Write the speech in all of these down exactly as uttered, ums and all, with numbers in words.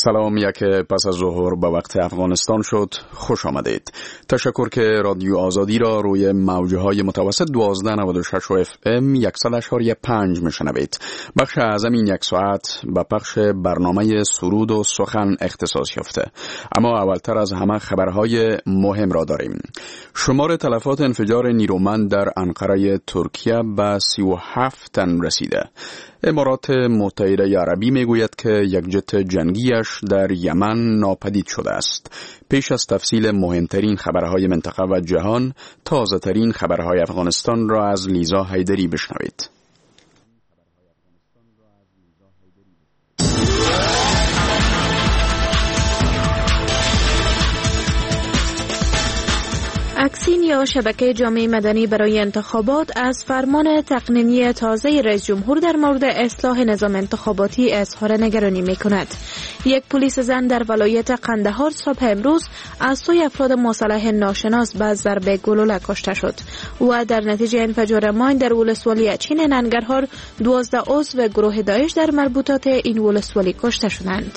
سلام، یک پس از ظهر به وقت افغانستان شد. خوش آمدید. تشکر که رادیو آزادی را روی موجهای متوسط دوازده نود و شش و اف ام صد و پنج میشنوید. بخش اعظم این یک ساعت به پخش برنامه سرود و سخن اختصاص یافته. اما اولتر از همه خبرهای مهم را داریم. شمار تلفات انفجار نیرومند در انقره ترکیه به سی و هفت تن رسیده. امارات متحده عربی میگوید که یک جت جنگیش در یمن ناپدید شده است. پیش از تفصیل مهمترین خبرهای منطقه و جهان، تازه ترین خبرهای افغانستان را از لیزا حیدری بشنوید. اکسین یا شبکه جامعه مدنی برای انتخابات از فرمان تقنینی تازه رئیس جمهور در مورد اصلاح نظام انتخاباتی اظهار نگرانی می کند. یک پلیس زن در ولایت قندهار صبح امروز از سوی افراد مسلح ناشناس به ضرب گلوله کشته شد و در نتیجه انفجار ماین در ولسوالی اچین ننگرهار دوازده عضو گروه داعش در مربوطات این ولسوالی کشته شدند.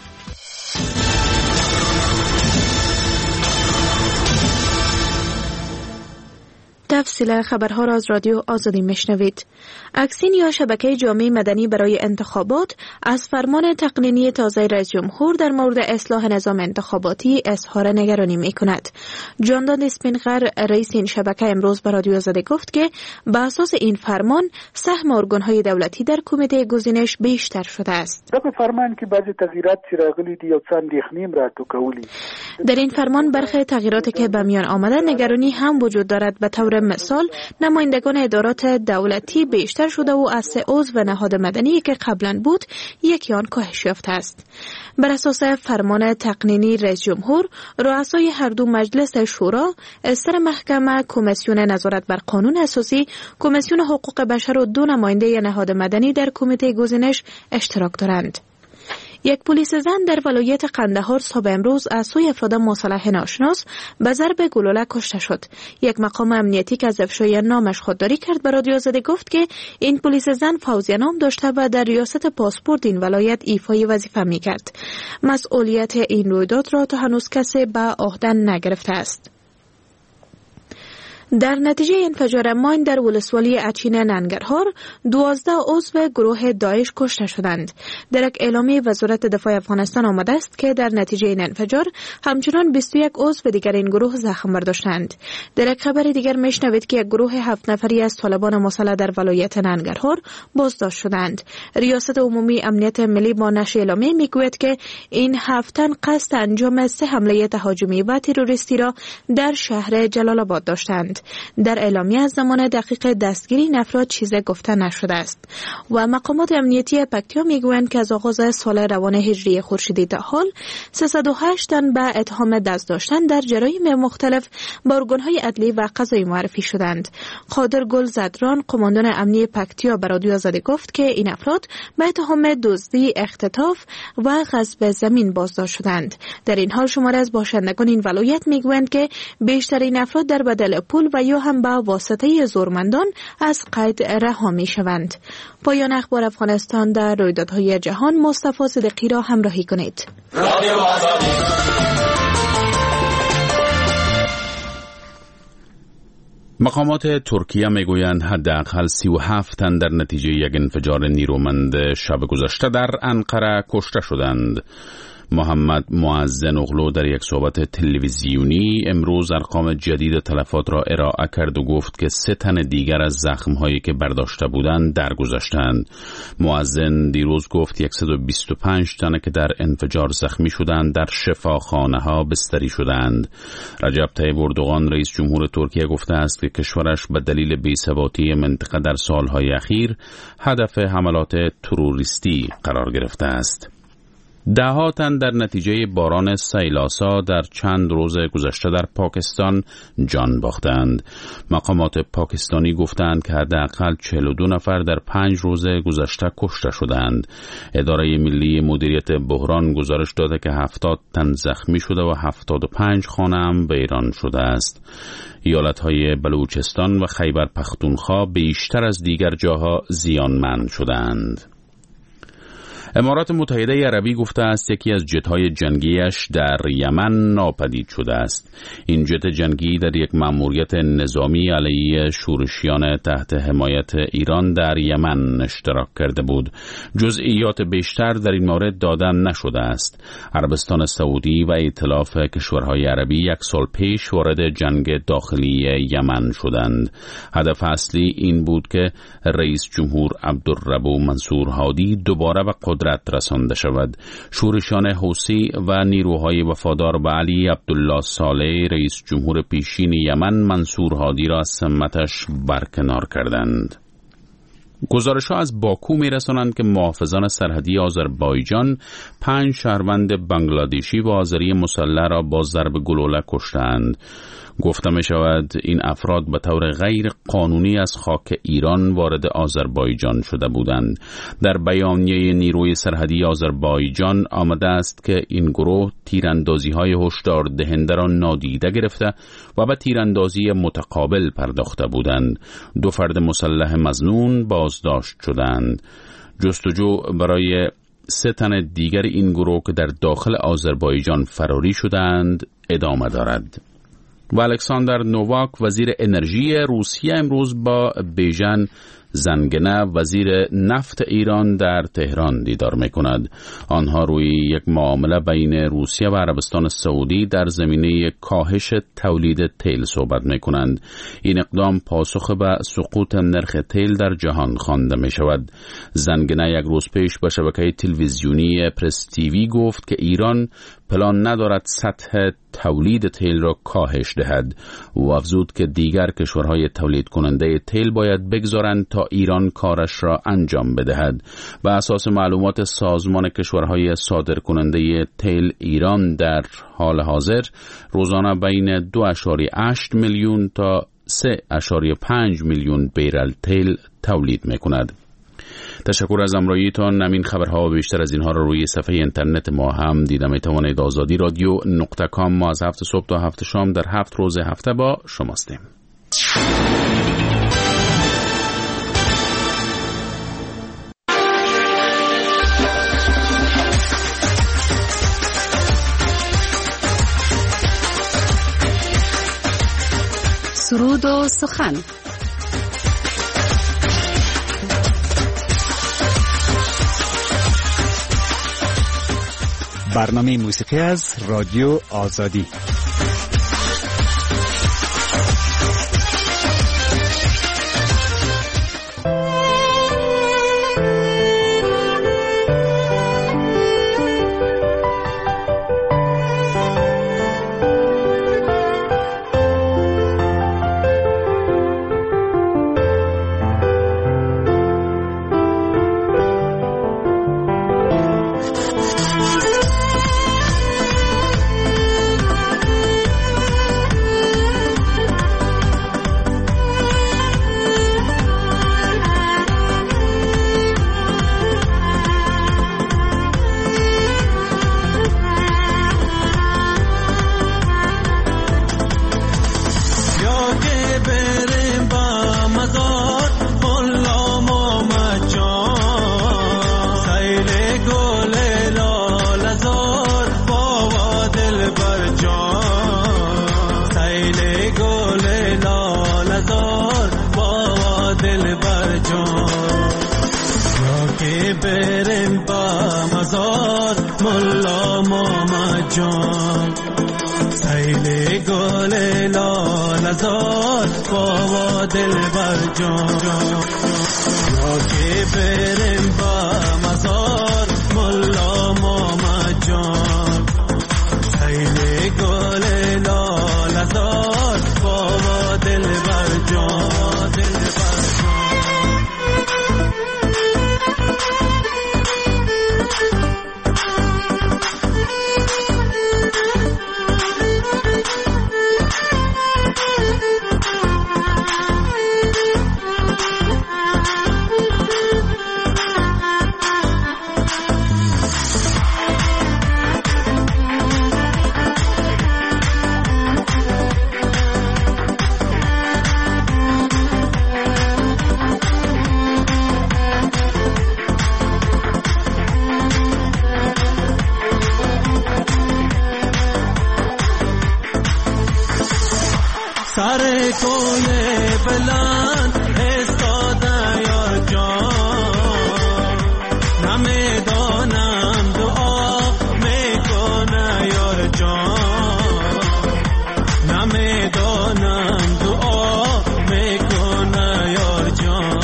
تفصیل خبرها را از رادیو آزادی میشنوید. اکسین یا شبکه جامعه مدنی برای انتخابات از فرمان تقنینی تازه رئیس جمهور در مورد اصلاح نظام انتخاباتی اظهار نگرانی می کند. جانداد اسپینغر رئیس این شبکه امروز به رادیو آزادی گفت که به اساس این فرمان سهم ارگان‌های دولتی در کمیته گزینش بیشتر شده است. در فرمان که بعضی تغییرات راغلي دي او څه اندېښنې را ټوکولې. در این فرمان برخی تغییراتی که به میان آمده نگرانی هم وجود دارد. به طور مثال نمایندگان ادارات دولتی بیشتر شده و از سه عضو نهاد مدنی که قبلا بود یکی آن کاهش یافته است. بر اساس فرمان تقنینی رئیس جمهور، رؤسای هر دو مجلس شورا، استر محکمه، کمیسیون نظارت بر قانون اساسی، کمیسیون حقوق بشر و دو نماینده نهاد مدنی در کمیته گزینش اشتراک دارند. یک پلیس زن در ولایت قندهار صبح امروز از سوی افراد مسلح ناشناس به ضرب گلوله کشته شد. یک مقام امنیتی که از افشای نامش خودداری کرد به رادیو آزادی گفت که این پلیس زن فوزیه نام داشته و در ریاست پاسپورت این ولایت ایفای وظیفه می‌کرد. مسئولیت این رویداد را تا هنوز کسی به عهده نگرفته است. در نتیجه انفجار ماین در ولسوالی اچین ننگرهار دوازده عضو گروه داعش کشته شدند. در یک اعلامیه وزارت دفاع افغانستان آمده است که در نتیجه این انفجار همچنان بیست و یک عضو دیگر این گروه زخم برداشتند. در یک خبر دیگر میشنوید که یک گروه هفت نفری از طالبان مسلح در ولایت ننگرهار بازداشت شدند. ریاست عمومی امنیت ملی با نشر اعلامیه میگوید که این هفت تن قصد انجام سه حمله تهاجمی و تروریستی را در شهر جلال آباد داشتند. در اعلامیه از زمان دقیق دستگیری این افراد چیزی گفته نشده است و مقامات امنیتی پکتیا میگویند که از آغاز سال روان هجری خورشیدی تا حال سیصد و هشت تن به اتهام دست داشتن در جرایم مختلف با ارگان‌های عدلی و قضایی معرفی شدند. قادر گل زدران، قماندان امنیتی پکتیا به رادیو آزادی گفت که این افراد به اتهام دزدی، اختطاف و غصب زمین بازداشت شدند. در این حال شماری از باشندگان این ولایت میگویند که بیشتر این افراد در بدل پول و یا هم با واسطه زورمندان از قید رها می شوند. پایان اخبار افغانستان در رویدادهای جهان. مصطفی صدیقی را همراهی کنید. مقامات ترکیه میگویند حداقل سی و هفت تن در نتیجه یک انفجار نیرومند شب گذشته در انقره کشته شدند. محمد معزن اغلو در یک صحبت تلویزیونی امروز ارقام جدید تلفات را ارائه کرد و گفت که سه تن دیگر از زخم‌هایی که برداشته بودند درگذشتند. معزن دیروز گفت صد و بیست و پنج تن که در انفجار زخمی شدند در شفاخانه‌ها بستری شدند. رجب طیب اردوغان رئیس جمهور ترکیه گفته است که کشورش به دلیل بی‌ثباتی منطقه در سالهای اخیر هدف حملات تروریستی قرار گرفته است. ده ها تن در نتیجه باران سیلاسا در چند روز گذشته در پاکستان جان باختند. مقامات پاکستانی گفتند که حداقل چهل و دو نفر در پنج روز گذشته کشته شدند. اداره ملی مدیریت بحران گزارش داده که هفتاد تن زخمی شده و هفتاد و پنج خانه هم ویران شده است. ایالت‌های بلوچستان و خیبر پختونخوا بیشتر از دیگر جاها زیانمند شدند. امارات متحده عربی گفته است یکی از جت‌های جنگیش در یمن ناپدید شده است. این جت جنگی در یک مأموریت نظامی علیه شورشیان تحت حمایت ایران در یمن اشتراک کرده بود. جزئیات بیشتر در این مورد داده نشده است. عربستان سعودی و ائتلاف کشورهای عربی یک سال پیش وارد جنگ داخلی یمن شدند. هدف اصلی این بود که رئیس جمهور عبدالربو منصور هادی دوباره به قدرت رسانده شود. شورشیان حوثی و نیروهای وفادار به علی عبدالله صالح رئیس جمهور پیشین یمن منصور هادی را از سمتش برکنار کردند. گزارش‌ها از باکو می‌رسانند که محافظان سرحدی آذربایجان پنج شهروند بنگلادشی و آذری مسلح را با ضرب گلوله کشتند. گفته می شود این افراد به طور غیر قانونی از خاک ایران وارد آذربایجان شده بودند. در بیانیه نیروی سرحدی آذربایجان آمده است که این گروه تیراندازی های هشدار دهنده را نادیده گرفته و به تیراندازی متقابل پرداخته بودند. دو فرد مسلح مظنون بازداشت شدند. جستجو برای سه تن دیگر این گروه که در داخل آذربایجان فراری شدند ادامه دارد. و الکساندر نوواک وزیر انرژی روسیه امروز با بیژن زنگنه وزیر نفت ایران در تهران دیدار می‌کند. آنها روی یک معامله بین روسیه و عربستان سعودی در زمینه کاهش تولید تیل صحبت می‌کنند. این اقدام پاسخ به سقوط نرخ تیل در جهان خوانده می‌شود. زنگنه یک روز پیش به شبکه تلویزیونی پرس تیوی گفت که ایران پلان ندارد سطح تولید تیل را کاهش دهد و افزود که دیگر کشورهای تولید کننده تیل باید بگذارند تا ایران کارش را انجام بدهد. بر اساس معلومات سازمان کشورهای صادر کننده تیل، ایران در حال حاضر روزانه بین دو ممیز هشت میلیون تا سه ممیز پنج میلیون بیرل تیل تولید میکند. تشکر از همراهیتان. همین خبرها و بیشتر از اینها را روی صفحه اینترنت ما هم دیده می توانید. آزادی رادیو نقطه کام. ما از هفت صبح تا هفت شام در هفت روز هفته با شماستیم. سرود و سخن. برنامه موسیقی از رادیو آزادی. سر کوی بلند استاده یار جان نمیدانم دعا میکنه یار جان نمیدانم دعا میکنه یار جان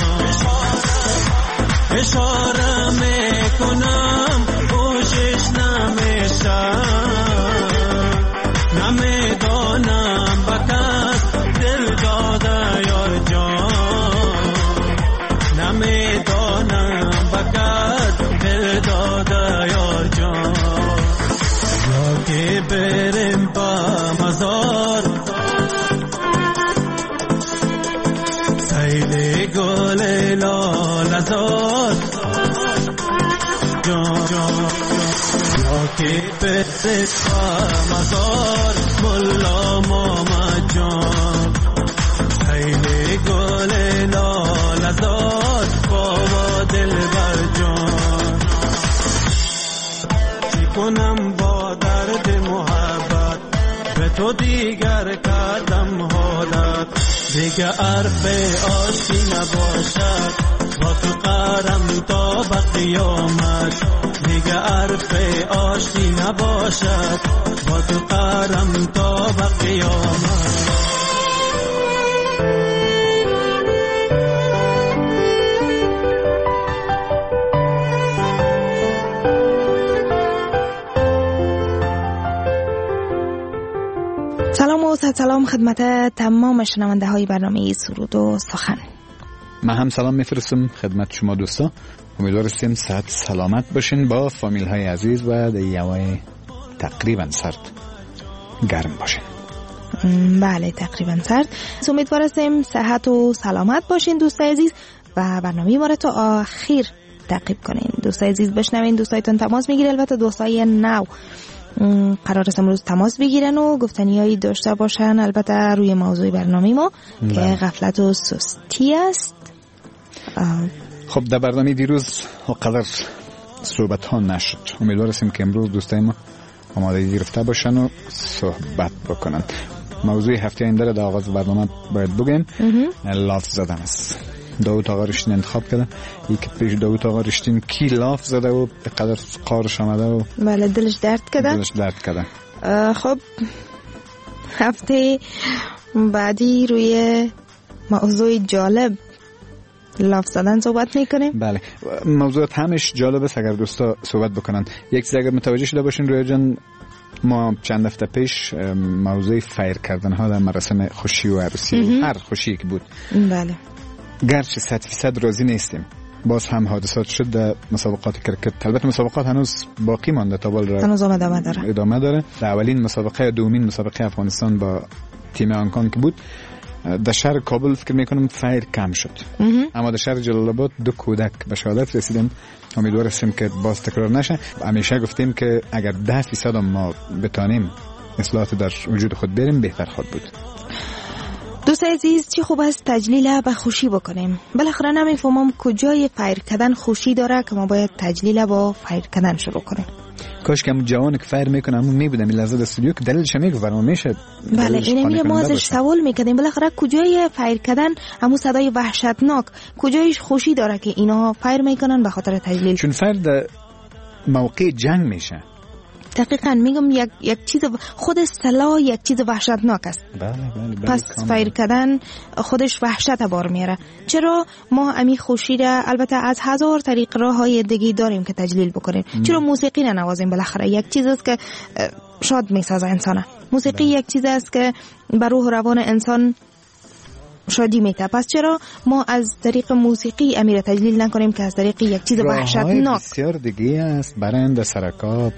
اشاره میکنم کوشش نمیشه نمیدانم بکس دل داده یار جان نمیدانم بکس دل داده یار جان یا که بریم با مزار سیل گل لالزار جان جان یا که بریم با مزار ملا ماما جان خیلی گل لالزار بابا دل بر جان چی کنم با درد محبت به تو دیگر کردم حالت دیگه عرف آشتی نباشد با تو قرم تا به قیامت دیگه عرف آشتی نباشد با تو قرم تا به قیامت سلام و سلام خدمت تمام شنونده های برنامه سرود و سخن. من هم سلام میفرستم خدمت شما دوستا. امیدوارم صحت سلامت باشین با فامیل های عزیز و دیوای تقریبا سرد گرم باشین. بله تقریبا سرد. امیدوارم صحت و سلامت باشین دوستای عزیز و برنامه ما را تا آخر تعقیب کنین. دوستای عزیز بشنوین، دوستایتون تماس میگیره، البته دوستای نو قرار است امروز تماس بگیرن و گفتنیایی داشته باشن، البته روی موضوع برنامه ما که غفلت و سستی است. خب در برنامه دیروز قدر صحبت ها نشد. امیدوارم که امروز دوستای ما آماده گرفته باشن و صحبت بکنن. موضوع هفته آینده را در آغاز برنامه باید بگیم. لاف زدن است. داوود آقا رشتین انتخاب کرده. یکی پیش داوود آقا رشتین کی لاف زده و به قدر قارش آمده و بله دلش درد کرده. دلش درد کرده. خب هفته بعدی روی موضوع جالب لاف زدن صحبت میکنیم. بله موضوعات همش جالب است اگر دوستا صحبت بکنن. یک چیز اگر متوجه شده باشین رویا جان، ما چند هفته پیش موضوع فیر کردن ها در مراسم خوشی و عروسی هر خوشی که بود، بله گرچه صد فیصد راضی نیستیم، باز هم حادثات شد در مسابقات کرکت. البته مسابقات هنوز باقی مانده تا بال را هنوز ادامه داره. ادامه داره. در اولین مسابقه دومین مسابقه افغانستان با تیم آنکان که بود در شهر کابل فکر میکنم فیر کم شد، اما در شهر جلال آباد دو کودک به شهادت رسیدن. امیدوارم که باز تکرار نشه. همیشه گفتیم که اگر ده فیصد ما بتانیم اصلاحات در وجود خود بریم بهتر خود بود. دوست عزیز چی خوب است تجلیل به خوشی بکنیم. بالاخره نمیفهمم کجای فیر کردن خوشی داره که ما باید تجلیل با فیر کردن شروع کنیم. کاش که جوان که فیر میکنه همون میبودم این لحظه استودیو که دلیلش میگه میشه. بله اینه میره ما ازش سوال میکردیم بالاخره کجای فیر کردن همون صدای وحشتناک کجایش خوشی داره که اینا فیر میکنن به خاطر تجلیل؟ چون فیر در موقع جنگ میشه. دقیقاً میگم یک یک چیز خود سلاح یک چیز وحشتناک است. بله بله بله. پس فیر کردن خودش وحشت بار میاره. چرا ما امی خوشی را البته از هزار طریق راههای دیگه داریم که تجلیل بکنیم. ام. چرا موسیقی ننوازیم؟ بالاخره یک چیز است که شاد میسازه انسان. موسیقی بله. یک چیز است که بر روح و روان انسان شادی میده. پس چرا ما از طریق موسیقی امیر تجلیل نکنیم که از طریق یک چیز وحشتناک؟ بسیار دیگه است. برند سرکاب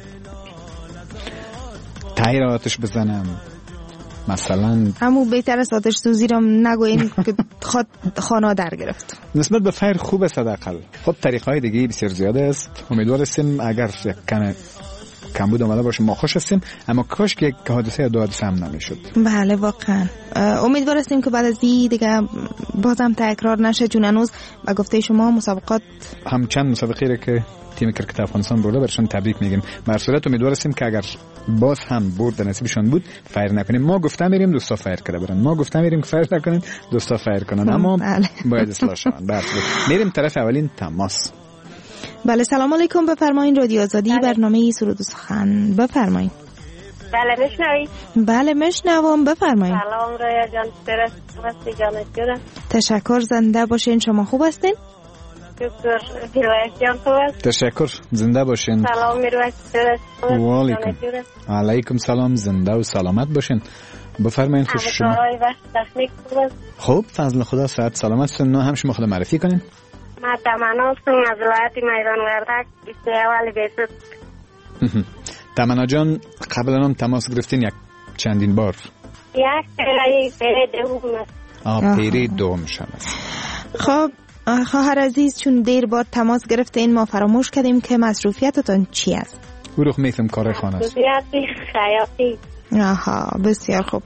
تایر آتش بزنم مثلا، همون بهتر است آتش سوزی رو نگوین که خود خانه در گرفت. نسبت به فیر خوب است حداقل. خب طریقهای دیگه بسیار زیاده است. امیدوارم اگر یک کم کمبود آمده باشه ما خوش هستیم، اما کاش که یک حادثه یا دو حادثه هم نمیشد. بله واقعا امیدوار هستیم که بعد از این دیگه بازم تکرار نشه. جون هنوز و گفته شما مسابقات هم چند مسابقه را که تیم کرکت افغانستان برده برشون تبریک میگیم. بر صورت امیدوار هستیم که اگر باز هم برد نصیبشون بود فایر نکنیم. ما گفتم میریم دوستا فایر کرده برن، ما گفتم میریم که فایر نکنین دوستا فایر کنن، اما باید اصلاح شون. بله میریم طرف اولین تماس. بله سلام علیکم، بفرمایید رادیو آزادی برنامه سرود و سخن بفرمایید. بله میشنوید؟ بله میشنوم بفرمایید. سلام رایا جان، سرس هستی جانت جورم. تشکر، زنده باشین. شما خوب هستین؟ شکر. میرویس جان خوب است؟ تشکر، زنده باشین. سلام میرویس، سرس و علیکم. علیکم سلام، زنده و سلامت باشین. بفرمایید. خوش شما. همکارای وقت تکنیک خوب است؟ خوب، فضل خدا، صحت سلامت هستین. نه هم شما خود معرفی کنین. ما تمنا هستم از ولایت میدان وردک بیست اول بیست. تمنا جان قبلا هم تماس گرفتین یک چندین بار؟ یک پیری پیری دوم است. آه پیری دوم شما. خب خواهر عزیز، چون دیر بعد تماس گرفتین ما فراموش کردیم که مصروفیتتون چی است؟ بروخ میفهم کار خانه است. مصروفیتی خیاطی. آها بسیار خوب.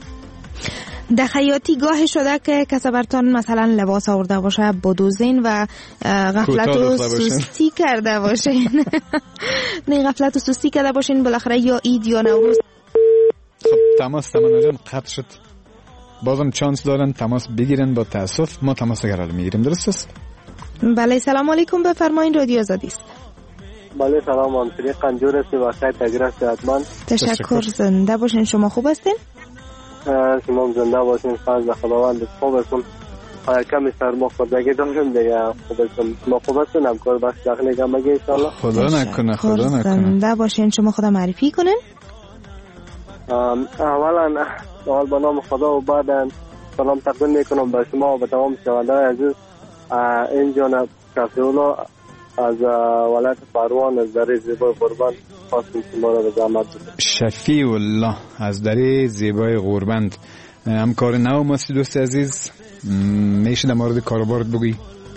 در خیاطی گاه شده که کسی برتان مثلا لباس آورده باشه بدوزین و غفلت و سستی کرده باشین. نه غفلت و سستی کرده باشین بالاخره یا عید یا نوروز. خب تماس تمنا جان قطع شد. بازم چانس دارن تماس بگیرن. با تاسف ما تماس گرال میگیریم. درست است؟ بله سلام علیکم، بفرمایید رادیو آزادی است. بله سلام، من سری قنجور هستی و خیلی تگرست صحتمند. تشکر، زنده باشین. شما خوب هستین؟ شما زنده باشین. فضل خداوند خوب هستم. کمی سرما خوردگی دارم دیگه. خوب هستم. شما خوب هستین؟ همکار بخش داخلی گمگی انشاءالله. خدا نکنه خدا نکنه. زنده باشین. شما خدا معرفی کنین. اولا اول به نام خدا و بعد سلام تقدیم میکنم به شما و به تمام شنوندگان عزیز. اینجا شفیعالله از ولایت پروان از دره زیبای قربند خواستم شما را به زحمت بدم. شفیعالله از دره زیبای قربند. همکار نو ماست دوست عزیز، میشه در مورد کاروبارت بگی؟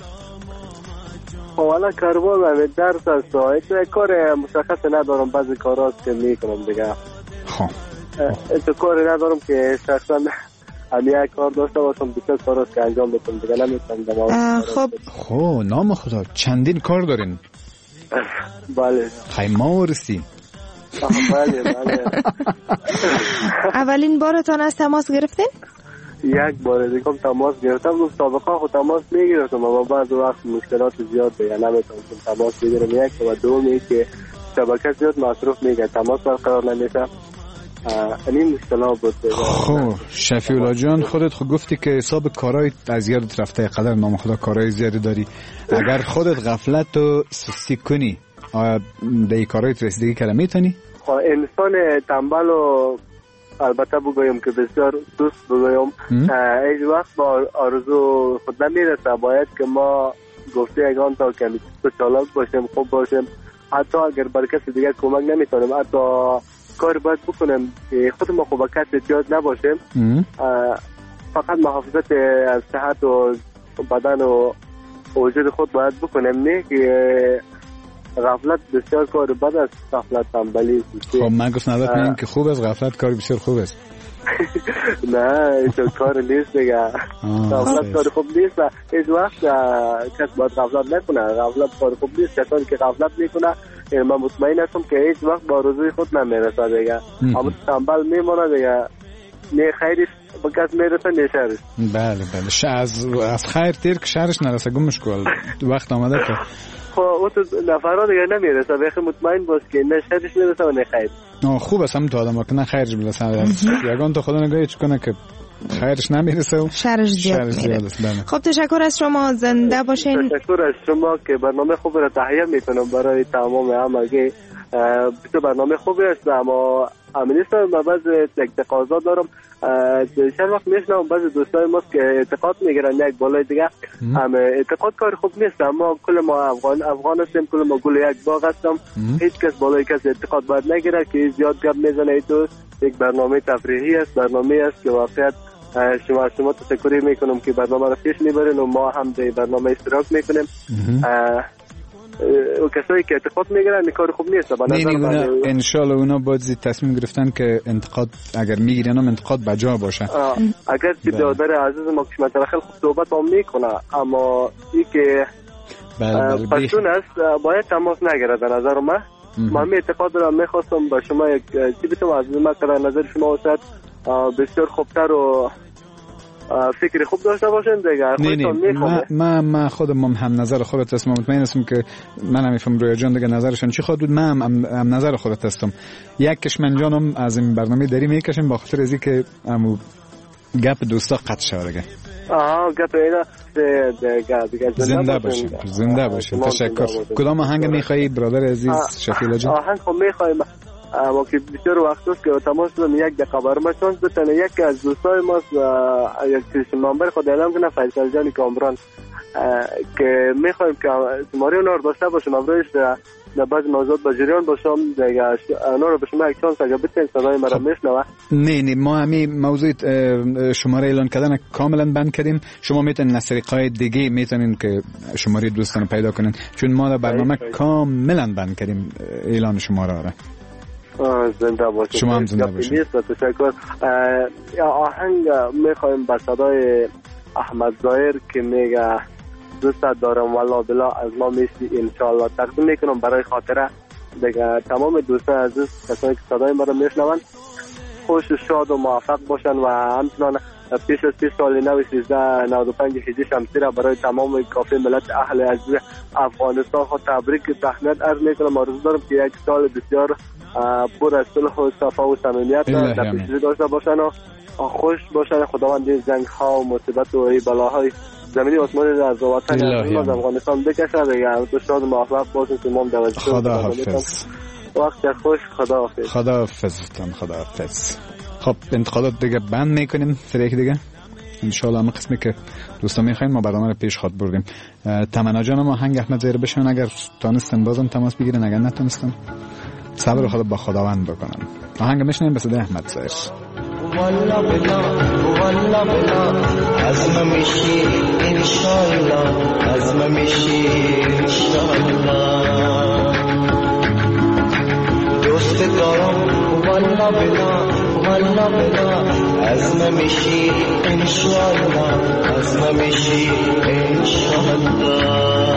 والا کاروبار من درس است. این کار مشخص ندارم، بعضی کاراست که میکنم دیگه. خب این کاری ندارم که شخصا هم یک کار داشته باشم، بیشتر کاراست که انجام بدم دیگه. نمیتونم. خب خب نام خدا چندین کار دارین؟ بله. خیمه ورسی؟ بله بله. اولین بارتان از تماس گرفتین؟ یک بار دیگه تماس گرفتم. رو سابقا خود تماس میگرفتم اما بعض وقت مشکلات زیاد دیگه نمیتونم تماس بگیرم. یک و دومی که شبکه زیاد مصروف میگه، تماس برقرار نمیشه. این مشکلات بود. خب شفیعالله جان خودت خود گفتی که حساب کارهای از یادت رفته، قدر نام خدا کارهای زیادی داری. اگر خودت غفلت و سستی کنی آیا به کارهای رسیدگی کرده میتونی؟ انسان تنبل و البته بگویم که بسیار دوست بگویم هیچ وقت با آرزو خود نمیرسه. باید که ما گفته یگان تا که چالاک باشیم، خوب باشیم. حتی اگر بر کسی دیگه کمک نمیتونیم، حتی کار باید بکنیم که خود ما خوب کسی احتیاج نباشیم. فقط محافظت از صحت و بدن و وجود خود باید بکنیم. نه که غفلت بسیار کار بد است. غفلت تنبلی. خب من گفت نظرت میگم که خوب است. غفلت کار بسیار خوب است. نه این کار نیست دیگه. غفلت کار خوب نیست. هیچ وقت کس باید غفلت نکنه. غفلت کار خوب نیست. کسانی که غفلت میکنه من مطمئن هستم که هیچ وقت با روزی خود نمیرسه دیگه. اما تنبل میمونه دیگه. نه خیرش به کس میرسه نه شرش. بله بله. از از خیر تیر که شرش نرسه گمش کن. وقت آمده که خب اون تو نفرها دیگه نمیرسه. بخی مطمئن باش که نه شرش میرسه و نه خیر. نه خوب است هم تو آدم که نه خیرش برسه. یگان تو خدا نگاهی چکنه که خیرش نمیرسه و شرش زیاد میره. خب تشکر از شما، زنده باشین. تشکر از شما که برنامه خوب را تهیه میکنم برای تمام همگی. بیشتر برنامه خوبی است اما امنیست من بعض تقاضا دارم. چند وقت میشنم بعض دوستای ما که اعتقاد میگیرن یک بالای دیگه هم اعتقاد کار خوب نیست. اما کل ما افغان افغان هستیم، کل ما گل یک باغ هستم. هیچ کس بالای کس اعتقاد باید نگیره که زیاد گپ میزنه. تو یک برنامه تفریحی است، برنامه است که واقعیت شما شما تشکر میکنم که برنامه را پیش میبرین و ما هم در برنامه اشتراک میکنیم. او کسایی که انتقاد میگیرن این کار خوب نیست. نه نه ان شاء الله اونا باید تصمیم گرفتن که انتقاد اگر میگیرن هم انتقاد بجا باشه. اگر که برادر عزیز ما که مثلا خیلی خوب صحبت هم میکنه اما این که پشتون است باید تماس نگیره به نظر من. من می اعتقاد دارم میخواستم با شما یک چیزی از من که نظر شما واسه بسیار خوبتر و فکر خوب داشته باشین دیگه. نه نه من من خودم هم نظر خودت هستم، مطمئن هستم که من هم میفهم رویا جان دیگه نظرشون چی خود بود، من هم, هم نظر خودت هستم. یک کشمن جانم از این برنامه داری میکشم با خاطر از اینکه امو گپ دوستا قطع شود دیگه. آها گپ اینا دیگه دیگه زنده باشین زنده باشین. تشکر. کدام آهنگ میخوایی برادر عزیز شفیع جان؟ آهنگ خب میخوایم اما که بسیار وقت است که تماس دادم یک دقیقه برام چانس بتونه یک از دوستای ما یک تلفن نمبر خود اعلام کنه فیصل جان کامران که میخوایم که شماره اونا رو داشته باشم امروز در بعض موضوعات با جریان باشم دیگه اونا رو به شما یک چانس اگه بتین صدای مرا میشنوه. نه نه ما همین موضوع شماره اعلان کردن کاملا بند کردیم. شما میتونین از طریقای دیگه میتونین که شماره دوستان پیدا کنین چون ما در برنامه کاملا بند کردیم اعلان شماره را. زنده باشید. شما هم زنده باشید. تشکر. آهنگ میخوایم با صدای احمد ظاهر که میگه دوست دارم والله بلا از ما میشی انشالله تقدیم میکنم برای خاطره دیگه تمام دوستان عزیز کسانی که صدای ما رو میشنون خوش و شاد و موفق باشن و همچنان پیش از پیش سال نو سیزده نود و پنج هجری شمسی را برای تمام کافی ملت اهل عزیز افغانستان خود تبریک تهنیت عرض میکنم. آرزو دارم که یک سال بسیار پر از صلح و صفا و صمیمیت در پیش داشته باشن و خوش باشن. خداوند این جنگ ها و مصیبت و این بلاهای زمینی و آسمانی از وطن از افغانستان بکشه دیگه. تو شاد و موفق باشین. تمام دوازده خدا حافظ. وقت خوش. خدا حافظ. خدا حافظ. خدا حافظ. خب انتقادات دیگه بند میکنیم طریق دیگه ان شاء الله. هم قسمی که دوستان میخواین ما برنامه رو پیش خواهد بردیم. تمنا جان ما آهنگ احمد ظاهر بشن اگر تونستن بازم تماس بگیرن اگر نتونستن صبر خود با خداوند بکنن. آهنگ میشنیم به صدای احمد ظاهر. والله بلا والله بلا عزم میشی انشالله عزم میشی انشالله دوست دارم والله بلا والله بلا عزم میشی انشالله عزم میشی انشالله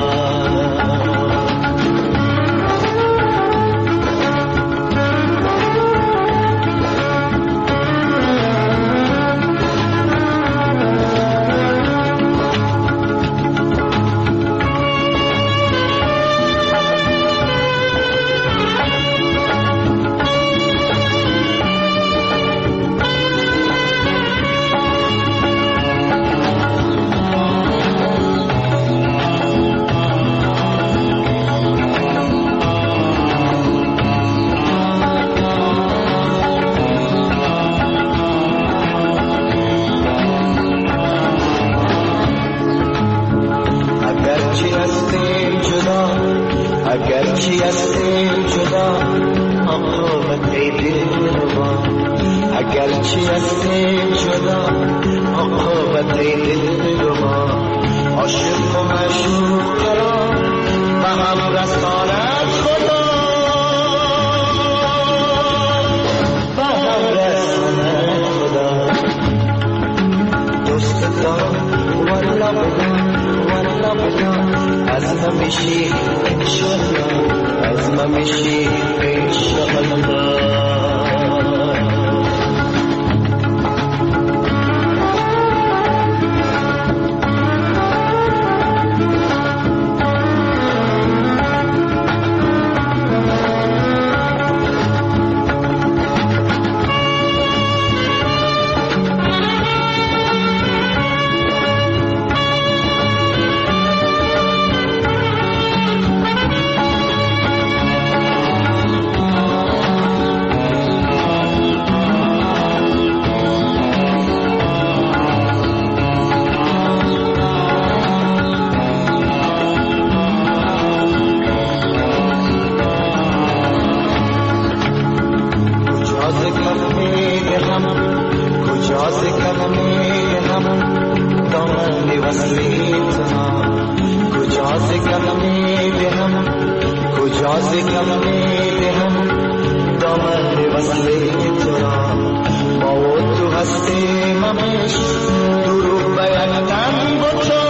کجاز کم میدهم کجاز کم میدهم دامن وصل تو را با و تو هستی ممش درو بیانم بچا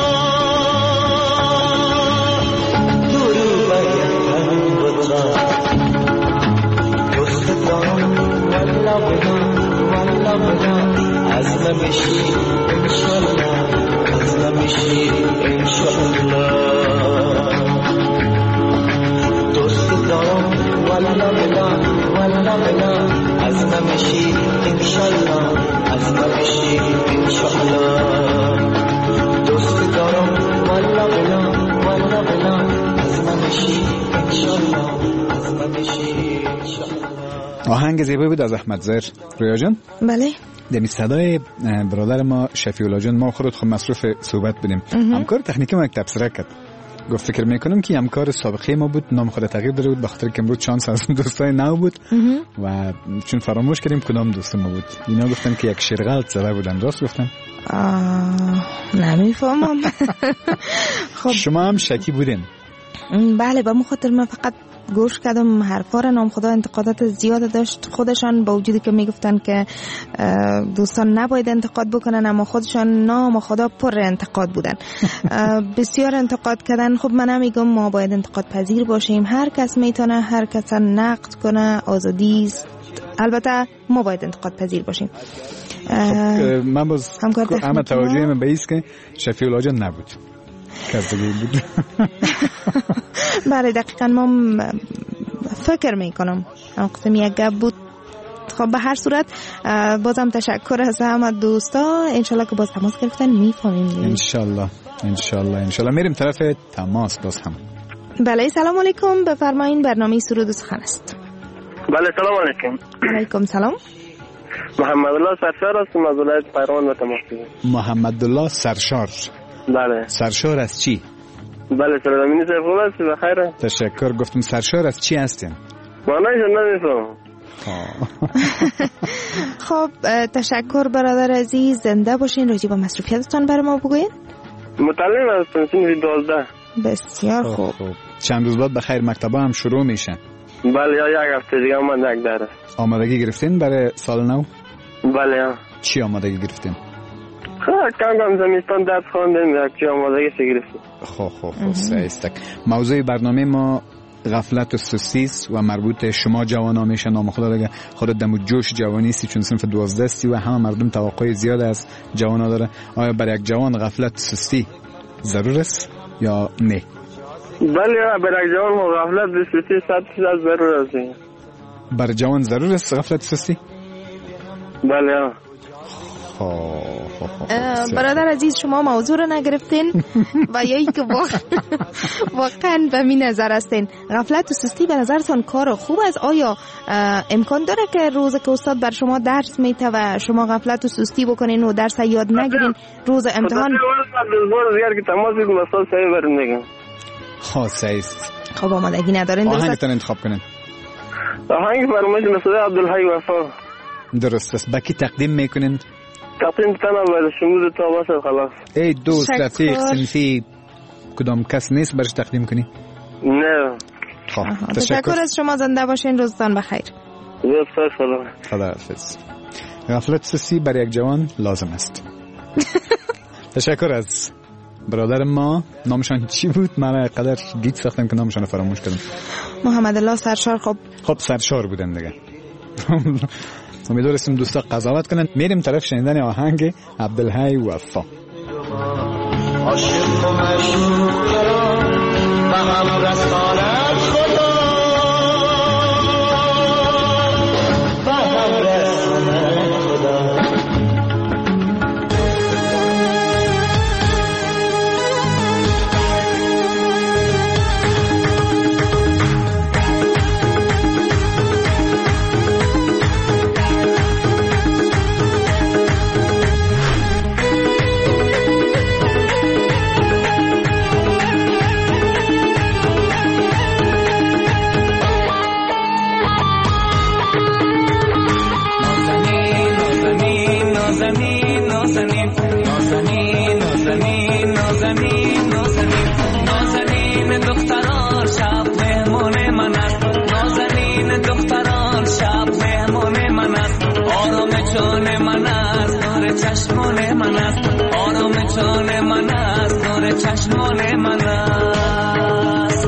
درو بیانم بچا دوست دارم والله بنا والله بنا از نمیشی انشالله از نمیشی انشالله دوست دارم والله بنا والله بنا از نمیشی انشالله از نمیشی انشالله دوست دارم والله بنا والله بنا از نمیشی انشالله از نمیشی انشالله. آهنگ زیبایی بود از احمد زر. رویا جان بله دمی صدای برادر ما شفیع‌الله جان ما خودت خود مصروف صحبت بودیم. همکار تکنیکی ما یک تبصره کرد گفت فکر میکنم که همکار سابقه ما بود نام خود تغییر داده بود بخاطر که امروز چانس از دوستای نو بود و چون فراموش کردیم کدام دوست ما بود. اینا گفتن که یک شرغلط زده بودن. راست گفتم؟ نمیفهمم. خب شما هم شکی بودین؟ بله به مخاطر من فقط گوش کردم حرفا را. نام خدا انتقادات زیاد داشت خودشان با وجودی که میگفتن که دوستان نباید انتقاد بکنن اما خودشان نام خدا پر انتقاد بودن. بسیار انتقاد کردن. خب من میگم ما باید انتقاد پذیر باشیم. هر کس میتونه هر کس نقد کنه آزادی است. البته ما باید انتقاد پذیر باشیم. خب من باز همه توجه من به ایست که شفیع‌الله جان نبود کس دیگه بود. بله دقیقا ما فکر میکنم قسم یک گپ بود. خب به هر صورت بازم تشکر از همه دوستا. انشالله که باز تماس گرفتن میفهمیم. انشالله انشالله انشالله میریم طرف تماس باز هم. بله سلام علیکم بفرمایین برنامه سرود و سخن است. بله سلام علیکم. علیکم سلام. محمد الله سرشار هستم از ولایت پیروان و تماس میگیرم. محمد الله سرشار. بله. سرشار از چی؟ بله سلامینی صاحب خوب هستی بخیره؟ تشکر. گفتم سرشار از چی هستین؟ معنیش نمیفهم. خب تشکر برادر عزیز زنده باشین. راجع به مصروفیتتان برای ما بگوین. متعلم هستم سنف دوازده. بسیار خوب. چند روز بعد بخیر مکتبا هم شروع میشه. بله یا یک هفته دیگه من یک درس. آمادگی گرفتین برای سال نو؟ بله یا. چی آمادگی گرفتین؟ خب کم کم زمستان درس خواندیم یک چی آمادگی چه گرفتیم. خب خب خب سعیستک. موضوع برنامه ما غفلت و سستیست و مربوط شما جوانا میشه. نام خدا دیگه خودت دم جوش جوانیستی چون صنف دوازده ستی و همه مردم توقع زیاد از جوانا داره. آیا برای یک جوان غفلت سستی ضرور است یا نه؟ بله برای یک جوان غفلت سستی صد درصد ضرور است. برای جوان ضرور است غفلت سستی؟ بله. برادر عزیز شما موضوع رو نگرفتین و یا ای که واقعا به می نظر هستین غفلت و سستی به نظرتان کار خوب است؟ آیا امکان داره که روز که استاد بر شما درس میته و شما غفلت و سستی بکنین و درس یاد نگیرین روز امتحان؟ خاصه است. خب آمادگی ندارین؟ آهنگتان انتخاب کنین. آهنگ فرمایش مسعود عبدالحی وفا. درست است. با کی تقدیم میکنین؟ تقدیم تنم و شمود تا باشه خلاص. ای دوست رفیق صنفی کدام کس نیست برش تقدیم کنی؟ نه. خب تشکر از شما زنده باشین. روزتان بخیر. روزتان سلام. خدا حافظ. غفلت سستی برای یک جوان لازم است. تشکر از برادر ما. نامشان چی بود؟ من قدر گیج ساختم که نامشان فراموش کردم. محمد الله سرشار. خب خب سرشار بودن دیگه. امیدوارم دوستا قضاوت کنن. میریم طرف شنیدن آهنگ عبدالحی وفا. عاشق و معشوق را و هم رسانت خدا و هم رسانت خدا. نازنین نازنین نازنین نازنین جان من است نور چشمان من است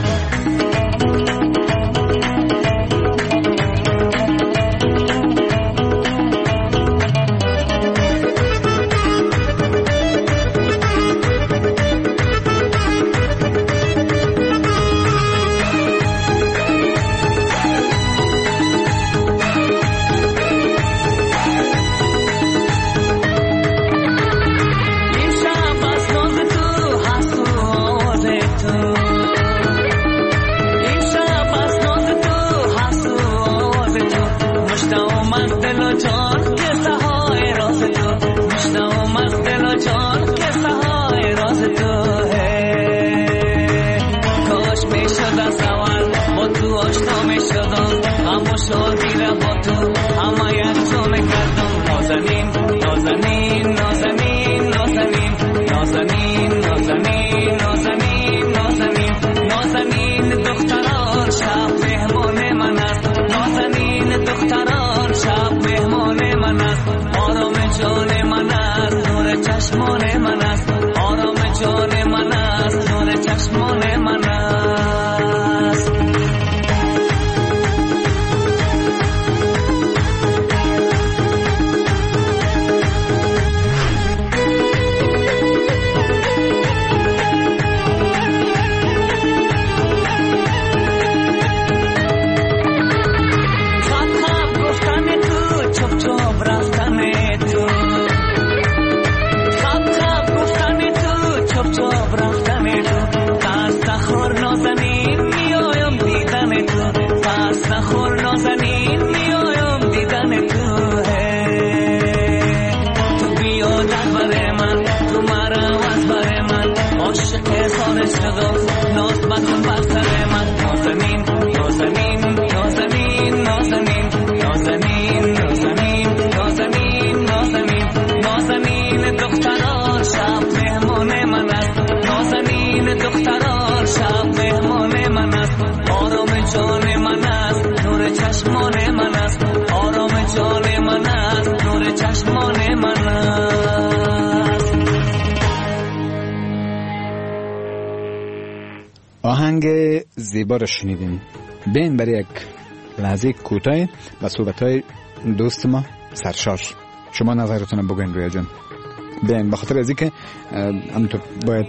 آهنگ زیبا را شنیدیم. بین برای یک لحظه کوتاه و صحبت‌های دوست ما سرشار شما نظرتون رو بگین رویا جان. بین بخاطر از اینکه همونطور باید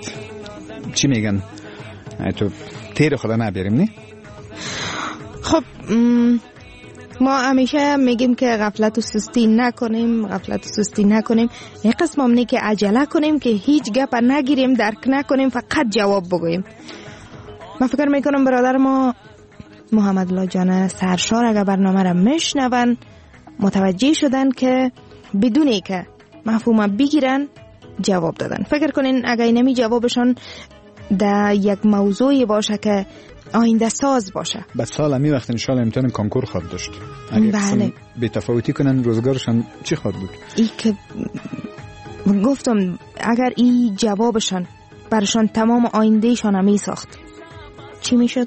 چی میگن تو تیر خدا نبیاریم نی؟ خب ما همیشه میگیم که غفلت و سستی نکنیم غفلت و سستی نکنیم یک قسم هم نی که عجله کنیم که هیچ گپ نگیریم درک نکنیم فقط جواب بگوییم. من فکر میکنم برادر ما محمد الله جان سرشار اگر برنامه را میشنون متوجه شدن که بدونی که مفهوم بگیرن جواب دادن. فکر کنین اگر اینمی جوابشان در یک موضوعی باشه که آینده ساز باشه. بعد سال همی وقت انشاءالله امتحان کنکور خواهد داشت. اگر بله. به تفاوتی کنن روزگارشان چی خواهد بود؟ ای که گفتم اگر این جوابشان برشان تمام آیندهشان همی ساخت چی میشد؟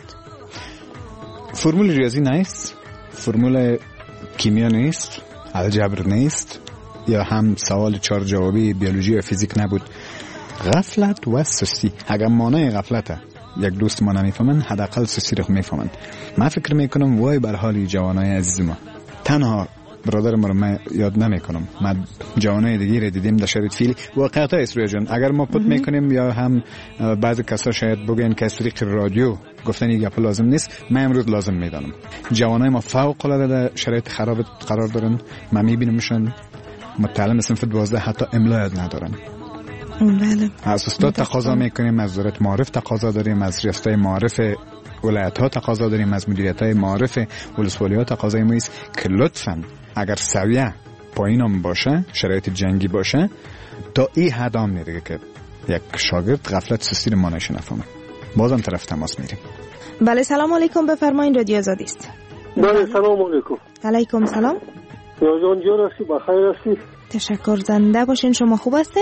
فرمول ریاضی نیست، فرمول کیمیا نیست، الجبر نیست، یا هم سوال چهار جوابی بیولوژی و فیزیک نبود. غفلت و سستی. اگر معنای غفلته یک دوست ما نمیفهمن حداقل سستی رو میفهمن. من فکر میکنم وای بر حالی جوانای عزیز ما. تنها برادر ما رو من یاد نمیکنم، من جوانای دیگه رو دیدیم در شرایط فعلی واقعیت است رویا جان. اگر ما پت میکنیم یا هم بعضی کسا شاید بگن که از طریق رادیو گفتن این گپ لازم نیست، من امروز لازم میدانم. جوانای ما فوق العاده در شرایط خراب قرار دارن. من میبینمشون متعلم صنف دوازده حتی املا یاد ندارن. بله. از استاد تقاضا میکنیم، از وزارت معارف تقاضا داریم، از ریاستای معارف ولایت ها تقاضا داریم، از مدیریت های معارف ولسوالی ها تقاضای ما است که لطفاً اگر سویه پایینم باشه، شرایط جنگی باشه، تا این حدام میره که یک شاگرد غفلت سستی رو ما نشنفهمه. بازم طرف تماس میریم. بله سلام علیکم، بفرمایید رادیو آزادی است. بله سلام علیکم. علیکم سلام. یازان جان هستی، بخیر هستی؟ تشکر، زنده باشین. شما خوب هستین؟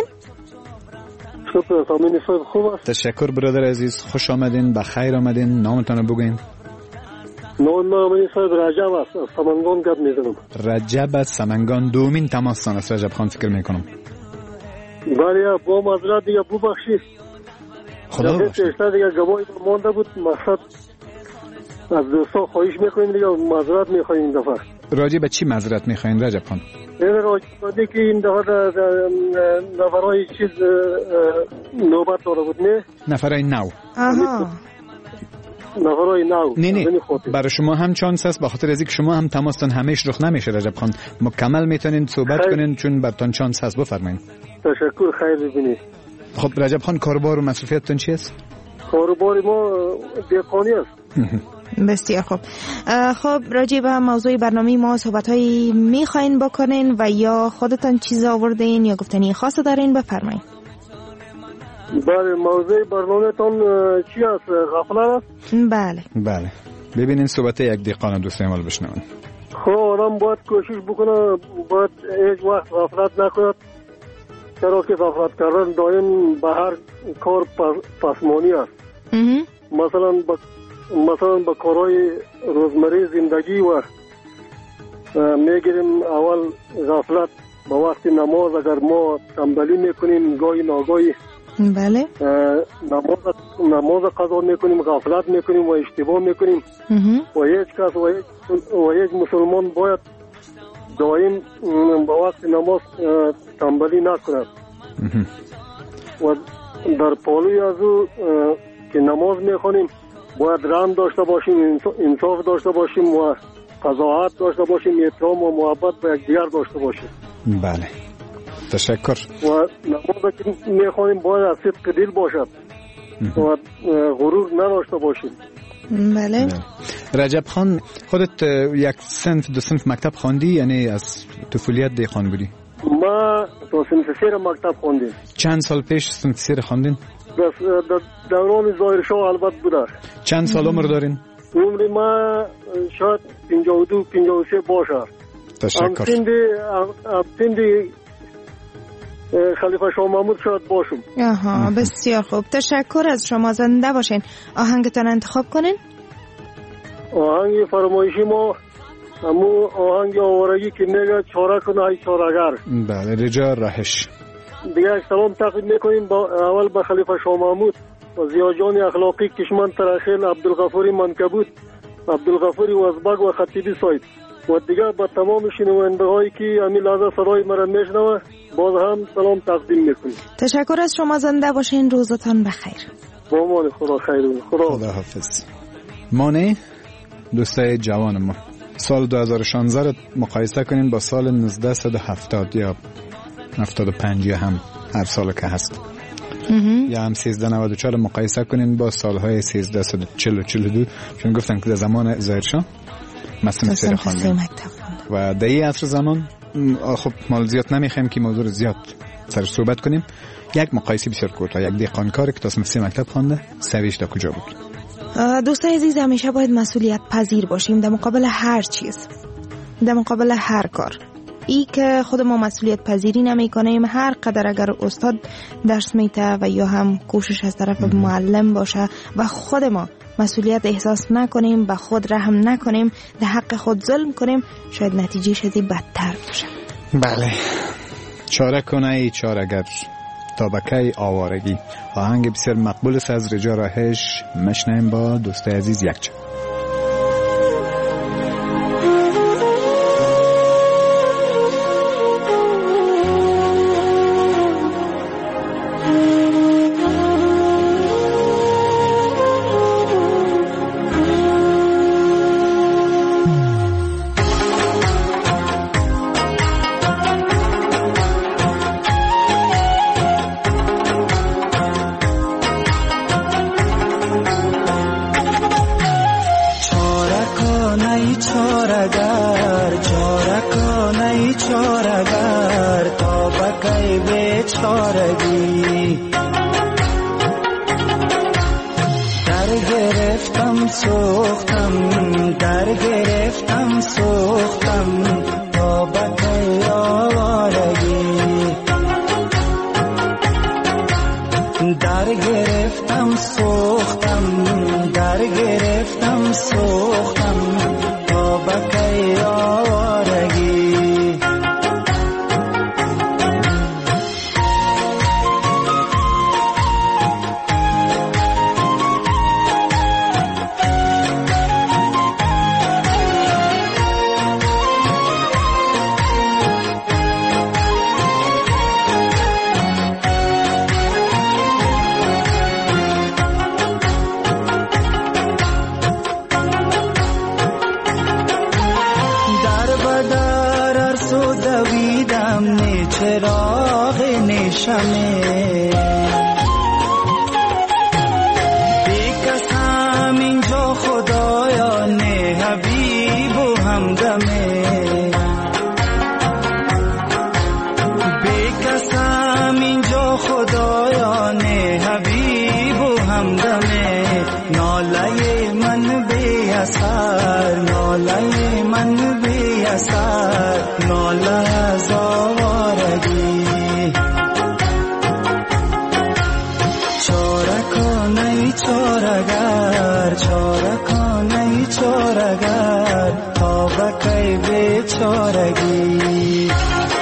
شکر، تامین صاحب خوب است. تشکر برادر عزیز، خوش آمدین، بخیر آمدین. نامتان رو بگین. نام من امین صاحب رجب است، از سمنگان گپ میزنم. رجب از سمنگان. دومین تماس است رجب خان فکر میکنم. بله با معذرت دیگه ببخشید. خدا بخشید. بیشتر دیگه گواهی مانده بود. مقصد از دوستان خواهش میکنیم دیگه معذرت میخوایم این دفعه. راجع به چی معذرت میخواین رجب خان؟ این راجع به که این دفعه نفرای چیز نوبت داره بود نه؟ نفرای نو. آها. نفرای نو. نه نه برای شما هم چانس است، بخاطر از اینکه شما هم تماستان همیش رخ نمیشه رجب خان. مکمل میتونین صحبت کنین چون براتون چانس هست. بفرمایید. تشکر، خیر ببینید. خب رجب خان کاربار و مصروفیتتون چی است؟ کاربار ما دهقانی است. بسیار خوب. خب راجع به موضوع برنامه ما صحبت‌هایی می‌خواین بکنین و یا خودتان چیز آوردین یا گفتنی خاص دارین؟ بفرمایید. بله موضوع برنامه‌تان چی است؟ غفلت است؟ بله. بله. ببینین صحبت یک دهقان دوستای ما رو بشنوین. خب آدم باید کوشش بکنه، باید هیچ وقت غفلت نکند، چرا که غفلت کردن دائم به هر کار پسمانی است. مثلا با مثلا با کارهای روزمره زندگی و میگیریم اول غفلت با وقت نماز، اگر ما تنبلی میکنیم گاهی ناگاهی بله نماز نماز قضا میکنیم، غفلت میکنیم و اشتباه میکنیم و هیچ کس و هیچ و هیچ مسلمان باید دائم با وقت نماز تنبلی نکند و در پالوی از او که نماز میخونیم باید رحم داشته باشیم، انصاف داشته باشیم و قضاوت داشته باشیم، احترام و محبت به یکدیگر داشته باشیم. بله تشکر. و نماز که میخوانیم باید از صدق دل باشد و غرور نداشته باشیم. بله. رجب خان خودت یک صنف دو صنف مکتب خواندی، یعنی از طفولیت دهقان بودی؟ ما تو صنف سه مکتب خواندیم. چند سال پیش صنف سه خواندین؟ در دوران ظاهرشاه البته بوده. چند سال عمر دارین؟ عمر ما شاید پنجاه و دو پنجاه و سه باشه. تشکر. همسندی خلیفه شاه محمود شاید باشم. آها بسیار خوب، تشکر از شما، زنده باشین. آهنگتان انتخاب کنین. آهنگ فرمایشی ما همون آهنگ آوارگی که میگه چاره کنه ای چاره‌گر. بله رجا راهش. دیگه سلام تقدیم میکنیم با اول به خلیفه شاه محمود و زیاجان اخلاقی کشمن ترخیل، عبدالغفوری منکبوت، عبدالغفوری وزبگ و خطیبی ساید و دیگه به تمام شنونده هایی که همین لحظه صدای مرا میشنوه باز هم سلام تقدیم میکنیم. تشکر از شما، زنده باشین، روزتان بخیر. با امان خدا. خیر خدا. خدا حافظ. مانه دوستای جوان ما سال دو هزار و شانزده رو مقایسه کنین با سال نوزده هفتاد یا هفتاد و پنج یا هم هر سال که هست یا هم سیزده نود و چهار مقایسه کنین با سالهای سیزده چهل و چهل و دو، چون گفتن که در زمان ظاهرشاه مثلا سیر خواندن و در این عصر زمان خب مال زیاد نمیخوایم که موضوع زیاد سر صحبت کنیم. یک مقایسه بسیار کوتاه، یک دهقانکار که تا سه مکتب خوانده سویش تا کجا بود. دوستای عزیز همیشه باید مسئولیت پذیر باشیم در مقابل هر چیز، در مقابل هر کار. ای که خود ما مسئولیت پذیری نمی کنیم، هر قدر اگر استاد درس میته و یا هم کوشش از طرف معلم باشه و خود ما مسئولیت احساس نکنیم، به خود رحم نکنیم، در حق خود ظلم کنیم، شاید نتیجه شدی بدتر باشه. بله چاره کنه ای چاره‌گر تابکه آوارگی. آهنگ بسیار مقبول است از رجا راهش، مشنیم با دوست عزیز یک چه. تو دویدم نه چراغ نشمه بیکسم اینجا خدایا نه حبیب و همدمه بیکسم اینجا خدایا نه حبیب و همدمه ناله من بی اثر ناله من بی اثر ناله از آوارگی چاره کنی چارگر چاره کنی چارگر تا بکی بیچارگی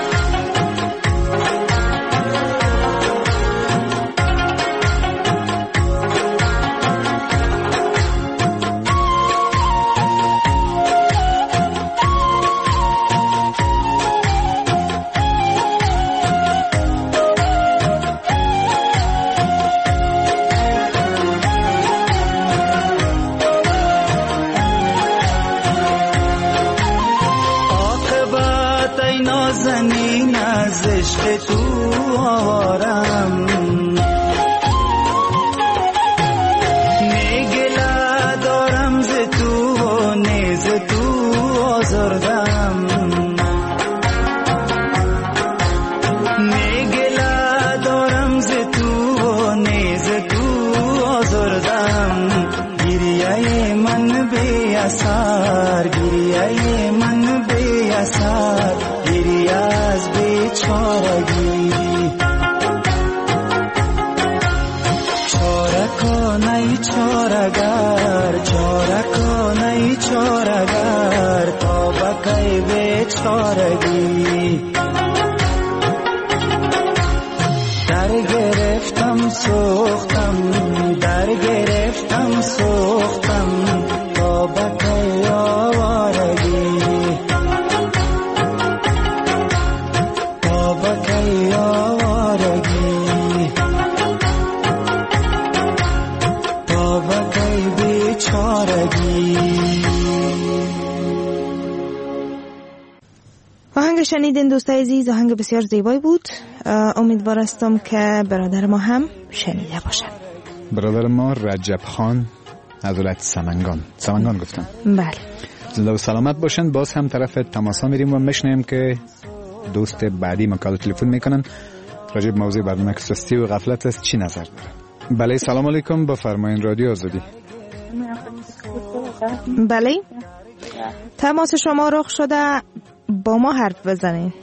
نازنین از عشق تو آوارم نگله دارم ز تو و نیز تو آزردم نگله دارم ز تو و نیز تو آزردم گریه من بی اثر گریه من بی اثر گریه از بیچارگی چاره کنی چارگر چاره کنی چارگر تا بکی بیچارگی در گرفتم سوختم در گرفتم سوختم تا بکی آوارگی بکی آوارگی تا بکی بیچارگی. آهنگ شنیدین دوستای عزیز، آهنگ بسیار زیبایی بود. امیدوارستم که برادر ما هم شنیده باشن. برادر ما رجب خان از ولایت سمنگان سمنگان گفتم. بله، زنده و سلامت باشن. باز هم طرف تماسا میریم و میشنیم که دوست بعدی مکالمه تلفن میکنن راجع به موضوع برنامه سستی و غفلت است چی نظر داره. بله، سلام علیکم، بفرمایید رادیو آزادی. بله، تماس شما رخ شده، با ما حرف بزنید.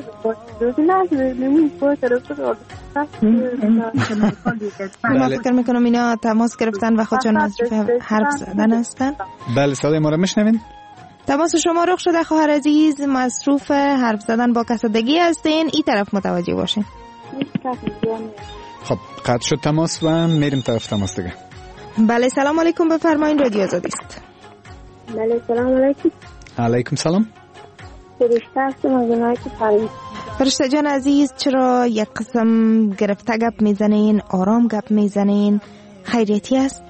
من فکر میکنم اینا تماس گرفتن و خودشان مصروف حرف زدن هستن. بله، صدای ما را میشنوین؟ تماس شما رخ شده خواهر عزیز، مصروف حرف زدن با کسادگی هستین، این طرف متوجه باشین. خب قطع شد تماس و میریم طرف تماس دیگه. بله، سلام علیکم، بفرمایید رادیو آزادی است. بله، سلام علیکم. علیکم سلام. فرشته هستم از ولایت پروین. فرشته جان عزیز، چرا یک قسم گرفته گپ میزنین، آرام گپ میزنین؟ خیریتی است؟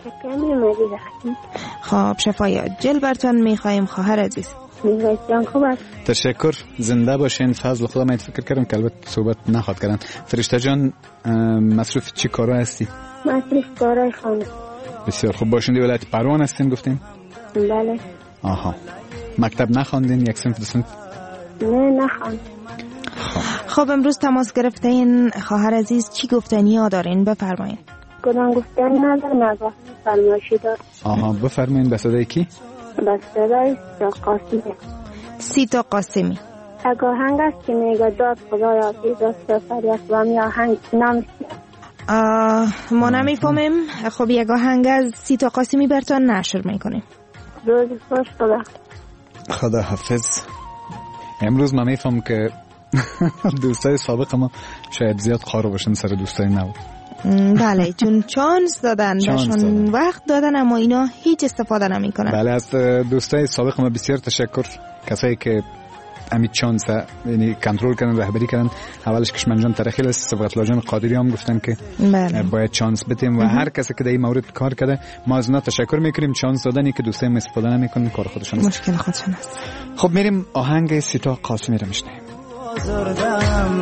خب، شفای عاجل برتون میخوایم خواهر عزیز. خوب است. تشکر، زنده باشین. فضل خدا. من فکر کردم که البته صحبت نخواد کردن. فرشته جان، مصروف چی کارا هستی؟ مصروف کارای خانه. بسیار خوب. باشنده ولایت پروان هستین گفتین؟ بله. آها، مکتب نخواندین؟ یک صنف دو صنف؟ نه، نخواند. خب امروز تماس گرفتین خواهر عزیز، چی گفتنی ها دارین؟ بفرمایین. کدام گفتنی ندارم، از فرمایشی دار. آها، بفرمایین. به صدای کی؟ به صدای سیتا قاسمی. سیتا قاسمی. یک آهنگ است که میگه داد خدایا که دست فریاد و می آهنگ نام ما نمیفهمیم. خب یک آهنگ از سیتا قاسمی برتون نشر میکنیم. روز خوش. خدا خدا حافظ. امروز من میفهم که دوستای سابق ما شاید زیاد خارو باشن سر دوستای نو. بله، چون چانس دادن، بهشون وقت دادن، اما اینا هیچ استفاده نمی کنن. بله، از دوستای سابق ما بسیار تشکر. کسایی که امید چانس یعنی کنترل کردن، رهبری کردن. اولش کشمن جان ترخیل است، صبغت الله جان قادری هم گفتن که بله. باید چانس بدیم و هر کسی که در این مورد کار کرده ما از اونا تشکر میکنیم. چانس دادنی که دوستای ما استفاده نمیکنن کار خودشون است، مشکل خودشون است. خب میریم آهنگ سیتا قاسمی رو میشنویم. آزردم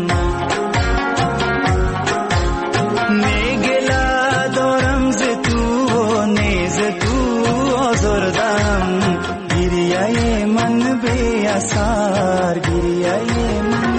میگلا دارم ز تو و نیز تو آزردم گریه من بی اثر گریه من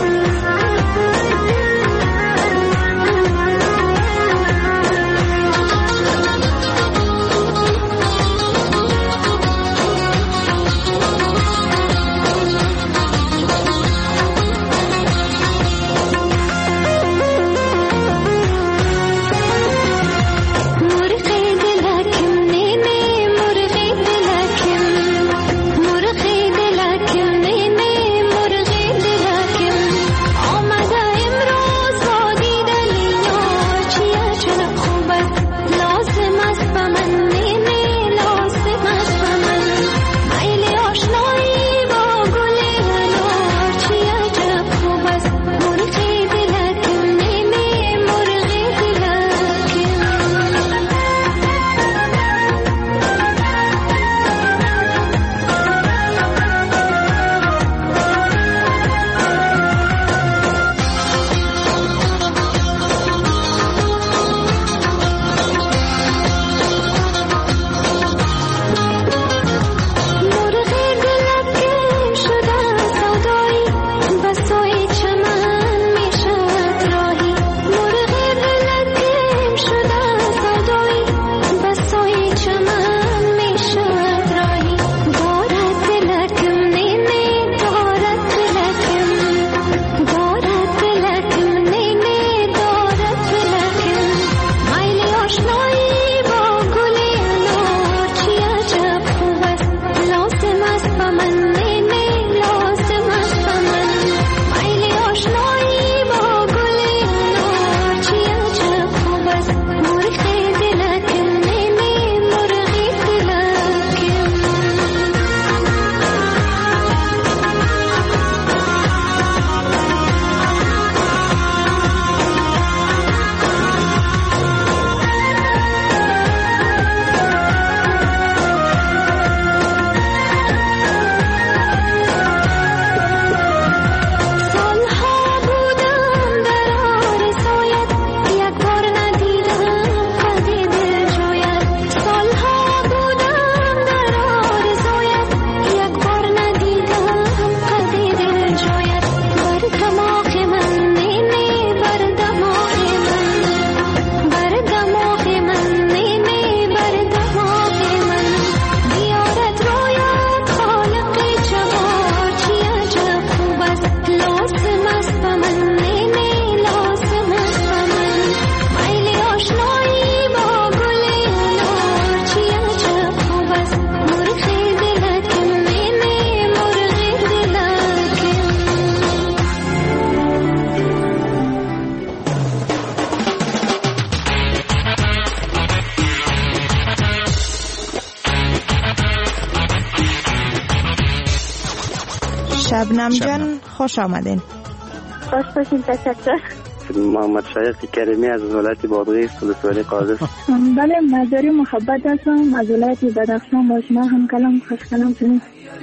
شبنم جان خوش آمدین. خوش باشین. تشکر. محمد شایق کریمی از ولایت بادغیس ولسوالی قادس. بله مزاری محبت هستم از ولایت بدخشان. با شما هم کلام خوش کلام کنیم.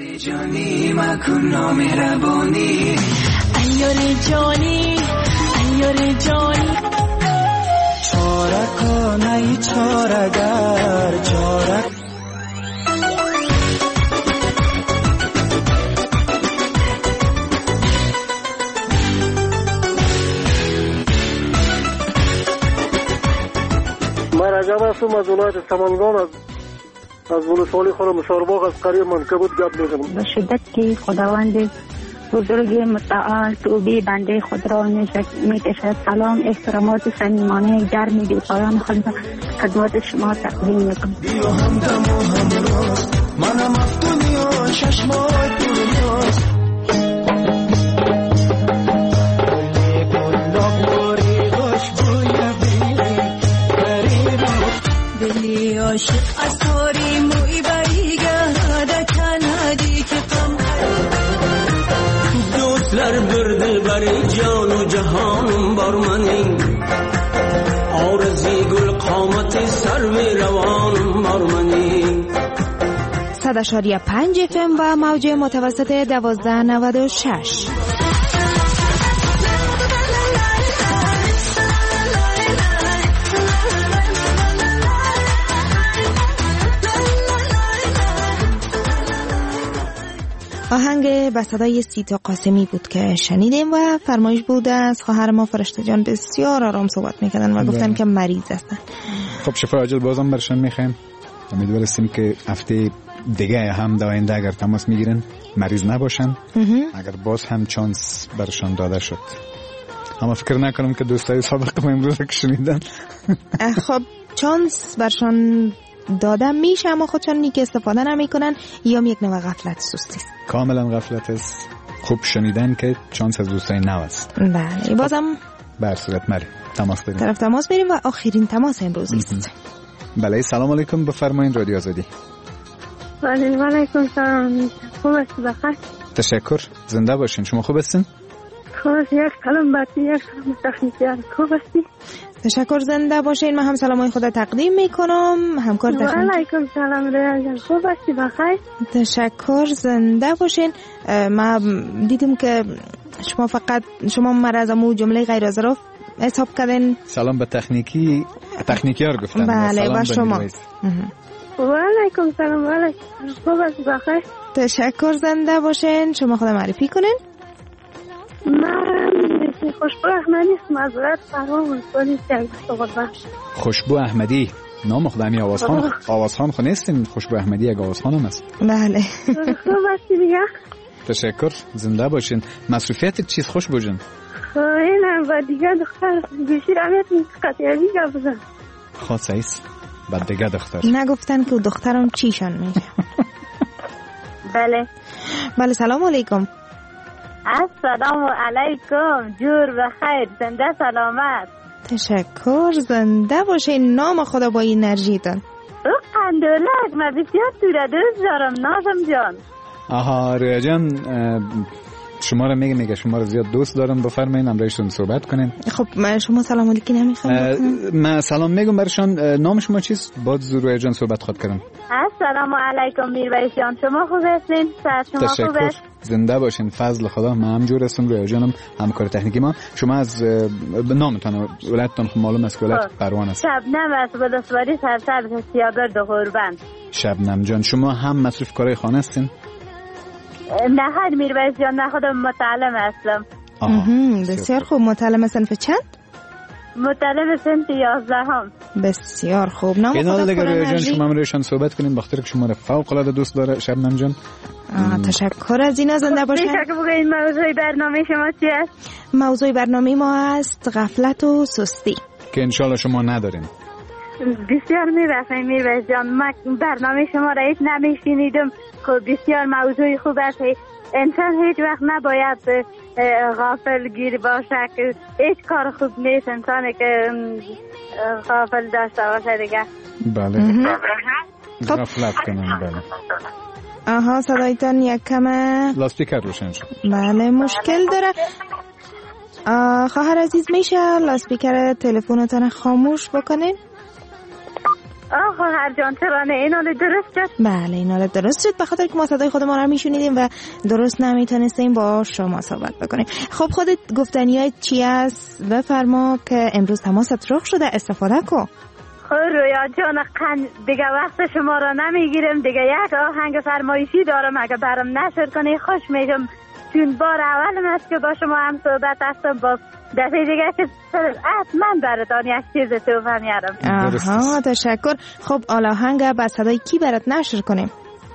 جانی مکن نامهربانی ایار جانی ایار جانی چاره کنی چاره‌گر چاره من رجب هستم از ولایت سمنگان از از ولسوالی خورم شارباغ از قریه منکبوت گپ میزنم. به شدت که خداوند بزرگ متعال توبه بنده خود را میکشد. سلام احترامات صمیمانه گرمی بی پایان خود خدمت شما تقدیم میکنم. بیا همدم و همراز منم از دنیا چشمای دنیاست گلی گلاب باری خوشبوی بیری دلی عاشق از توری موی بریگه کنادی که قم دوستلر برده بری جان و جهانم بر منی آرزی گل قامت سروی روانم بر منی. صد اشاری پنج اف ام و موج متوسط دوازده نود و شش. آهنگ به صدای سیتا قاسمی بود که شنیدیم و فرمایش بود از خواهر ما فرشته جان. بسیار آرام صحبت میکردن و گفتن که مریض هستن. خب شفا عاجل بازم برشان میخوایم. امیدوارستیم که هفته دیگه هم در آینده اگر تماس میگیرن مریض نباشن، اگر باز هم چانس برشان داده شد. اما فکر نکنم که دوستای سابق ما امروز که شنیدن خب چانس برشان داده میشه اما خودشان نیک استفاده نمیکنن یا یک نوع غفلت سستی است. کاملا غفلت است. خوب شنیدن که چانس از دوستای نو است. بله بازم بر صورت مری تماس داریم. طرف تماس بریم و آخرین تماس امروز است. بله سلام علیکم، بفرمایید رادیو آزادی. بله علیکم سلام. خوب هستی بخیر؟ تشکر، زنده باشین. شما خوب هستین؟ خوب، یک سلام باتی، یک سلام تخنیکیان. خوب هستی؟ تشکر، زنده باشین. من هم سلامای خود تقدیم میکنم. همکار تخنیکی. علیکم سلام ریاض. خوب هستی بخیر؟ تشکر، زنده باشین. ما دیدیم که شما فقط شما مرزمو جمله غیر ظرف حساب کردین. سلام به تکنیکی تکنیکیار گفتن. بله با شما. و علیکم سلام. علیکم خوب هستی بخیر؟ تشکر، زنده باشین. شما خود معرفی کنین. من خوشبو احمدی معذرت فرمان ولسوالی سیاگستان. خوشبو احمدی نام خودمی آوازخان آوازخان خو نیستین؟ خوشبو احمدی یک آوازخان هم است. بله. خوب هستی دیگه؟ تشکر، زنده باشین. مصروفیت چیز خوشبو جان؟ اینم با دیگه دختر بیشیر امیت قطعی گا بزن. خواهد سعیس با دیگه دختر نگفتن که دخترم چیشان میشه. بله بله سلام علیکم. السلام علیکم، جور بخیر، زنده سلامت. تشکر، زنده باشین. نام خدا با انرژیتون. او قندولک، من بسیار توره دوست دارم نازم جان. آها رویا جان، شما را میگه میگه شما را زیاد دوست دارم، بفرمایید امرایشتون صحبت کنین. خب من شما سلام علیکم نمیخوام. من سلام میگم برشان. نام شما چیست؟ باز رویا جان صحبت خود کردم. السلام علیکم میرویس جان، شما خوب هستین؟ شما خوب است؟ زنده باشین. فضل خدا. من هم جور هستم. رویا جانم همکار تکنیکی ما. شما از نامتون ولایتتون خب معلوم است که ولایت پروان است. شبنم از ولسوالی سرسبز سیاگرد قربان. شبنم جان، شما هم مصروف کارهای خانه هستین؟ نه خیر میرویس جان، نه خودم متعلم هستم. بسیار خوب. متعلم صنف چند؟ متعلم صنف یازدهم. بسیار خوب. نام خدا پر انرژی. شما رویشان صحبت کنیم بخاطر که شما را فوق العاده دوست داره شبنم جان. تشکر از این. زنده باشین. میشه که بگید موضوع برنامه شما چی است؟ موضوع برنامه ما است غفلت و سستی که انشالله شما ندارین. بسیار میرسیم میرویس جان، من برنامه شما را هیچ نمیشنیدم. خب بسیار موضوع خوب است. انسان هیچ وقت نباید غافل گیر باشه که هیچ کار خوب نیست انسانی که غافل داشته باشه دیگه. بله غفلت کنم. بله آها صدایتان یک کمه لاسپیکر روشن شد. بله مشکل داره. خواهر عزیز میشه لاسپیکر تلفنتان خاموش بکنین؟ آه خواهر جان چرا نه؟ این حال درست شد؟ بله این حال درست شد، به خاطر که ما صدای خودمان را میشنیدیم و درست نمیتونستیم با شما صحبت بکنیم. خب خودت گفتنیات چی است؟ بفرما که امروز تماست رخ شده، استفاده کن. خب رویا جان قند دیگه وقت شما را نمیگیرم دیگه. یک آهنگ فرمایشی دارم، اگه برام نشر کنی خوش میشم، چون بار اولم است که با شما هم صحبت هستم. با دفعه دیگه که حتما براتون یک چیز توفه میارم. آها تشکر. خب آهنگ با صدای کی برات نشر کنیم؟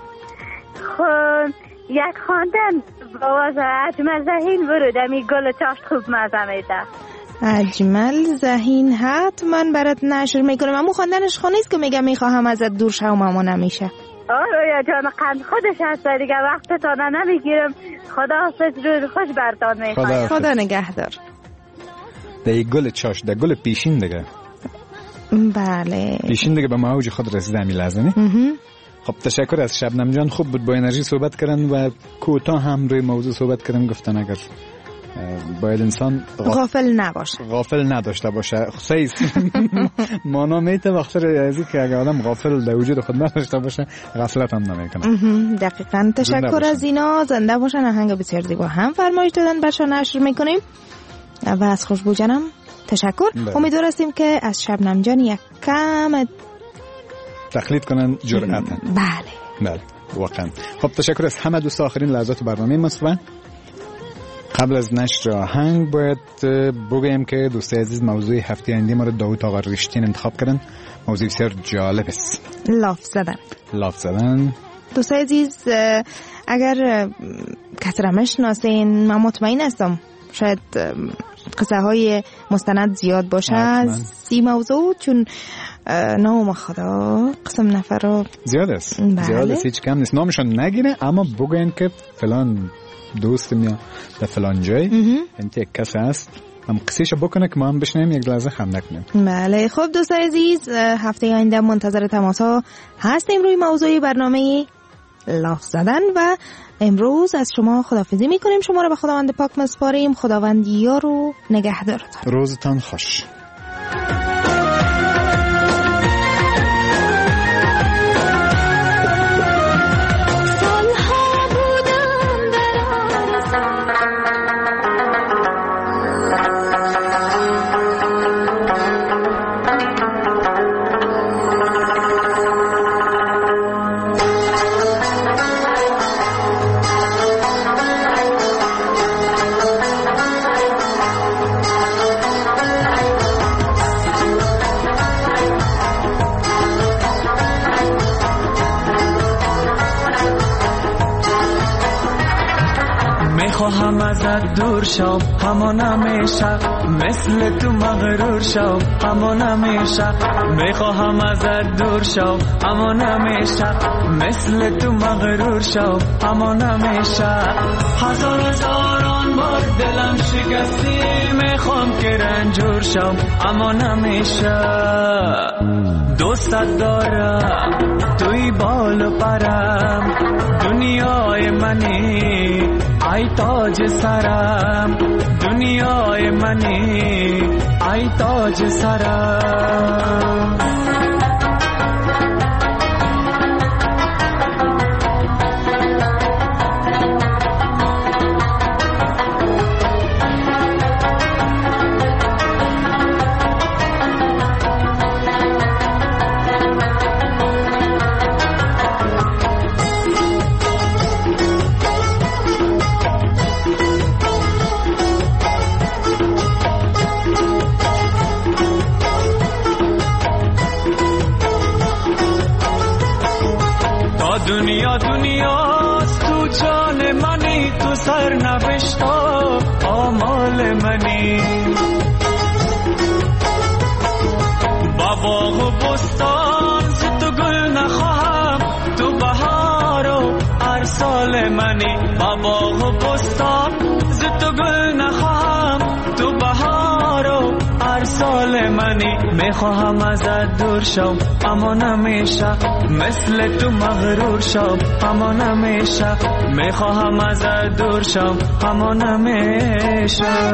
خب یک خواندن با آواز اجمل ذهین برودمی گل چاشت خوب مزه میده. اجمل ذهین حتما برات نشر میکنم. امو خواندنش خونه است که میگم میخواهم ازت دور شوم اما نمیشه. آره جان قند خودش هست دیگه، وقت تا نمیگیرم. خدا حافظ، روز خوش برتان میخوام. خدا نگهدار. ده گل چاش، ده گل پیشین دیگه. بله پیشین دیگه به موج خود رسیده همی لحظه. خب تشکر از شبنم جان، خوب بود با انرژی صحبت کردن و کوتاه هم روی موضوع صحبت کردن. گفتن اگر باید انسان غافل نباشه، غافل نداشته باشه. سیز مانا میته وقتی ازی که اگر آدم غافل در وجود خود نداشته باشه غفلت هم نمیکنه. دقیقاً. تشکر از اینا. زنده باشن. آهنگ بسیار زیبا هم فرمایش دادن بچا نشر میکنیم و از خوشبو جانم تشکر. امیدوار هستیم که از شبنم جان یک کم تقلید کنن جرأت. بله بله واقعا. خب تشکر از همه دوست. آخرین لحظات برنامه مصطفی. قبل از نشر آهنگ باید بگویم که دوستای عزیز موضوع هفته آینده ما رو داوود آقا رشتین انتخاب کردن. موضوع بسیار جالب است. لاف زدن. لاف زدن. دوستای عزیز اگر کسی را میشناسین، من مطمئن هستم شاید قصه های مستند زیاد باشه از سی موضوع، چون نام خدا قسم نفر زیاد است. بله. زیاد است، هیچ کم نیست. نامشان نگیره اما بگوین که فلان دوستم یا در فلان جای انت یک کس هست، هم قصیشو بکنه که ما هم بشنیم یک لحظه خنده کنیم. بله. خب دوستان عزیز هفته آینده منتظر تماس‌ها هستیم روی موضوع برنامه لاف زدن و امروز از شما خداحافظی میکنیم. شما رو به خداوند پاک میسپاریم. خداوند یار و نگهدارتان. روزتان خوش. خواهم ازت دور شم همان همیشه، مثل تو مغرور شم همان همیشه. میخواهم ازت دور شم همان همیشه، مثل تو مغرور شم همان همیشه. هزار هزاران بار دلم شکستی، میخوام که رنجور شم همان همیشه. دوستت دارم توی بال و پرم، دنیای منی ای تاج سرم، دنیای منی ای تاج سرم. دنیا دنیاست تو جان منی، تو سر نوشتا آمال منی. با باغ و بستان ز تو گل نخواهم، تو بهار و هر سال منی. با باغ و بستان ز تو گل نخواهم، تو بهار و هر سال منی. میخواهم ازت دور شم اما نمیشه، مثل تو مغرور شم اما نمیشه. میخواهم ازت دور شم اما نمیشه.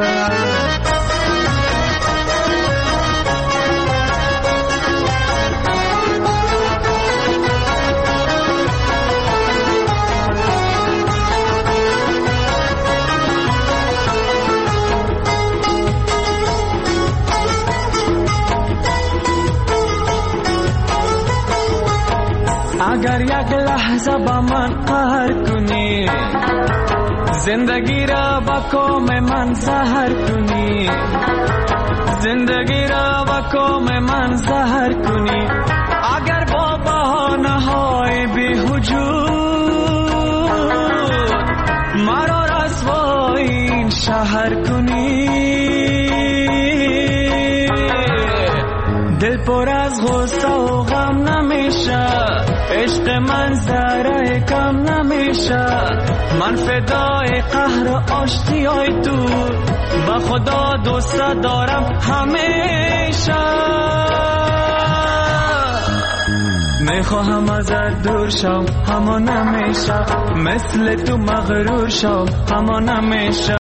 اگر یک لحظه با من قهر کنی، زندگی را با کام من زهر کنی، زندگی را با کام من زهر کنی. اگر با بهانه های بی‌وجود مرا رسوای این شهر کنی، دل پر از غصه و غم نمیشه، عشق من ذره کم نمیشه. من فدای قهر و آشتیای تو، با خدا دوست دارم همیشه. میخواهم ازت دور شم اما نمیشه، مثل تو مغرور شم اما نمیشه.